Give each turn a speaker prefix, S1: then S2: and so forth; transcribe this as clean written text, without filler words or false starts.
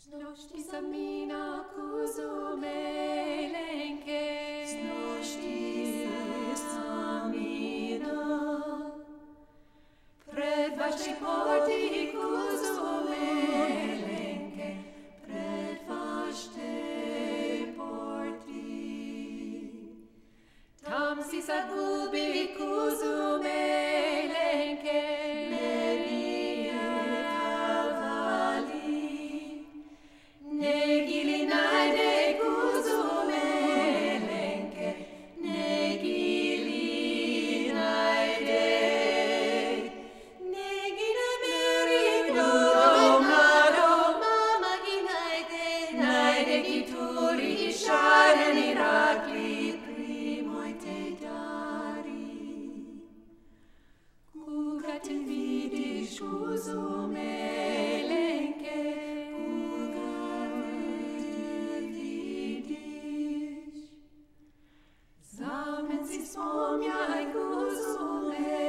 S1: Znošti samina kuzumelenke, znošti samina. Pred vaši porti kuzumelenke, pred vašte porti. Tam si zagubi kuzumelenke, negili najde kuzumelenke, negili najde. Negina merigno, mama gi najde kituri šareni rakli, primoj te dari. Kuga te vidiš kuzumelenke, Zamen si spomnjaj kuzumelenke,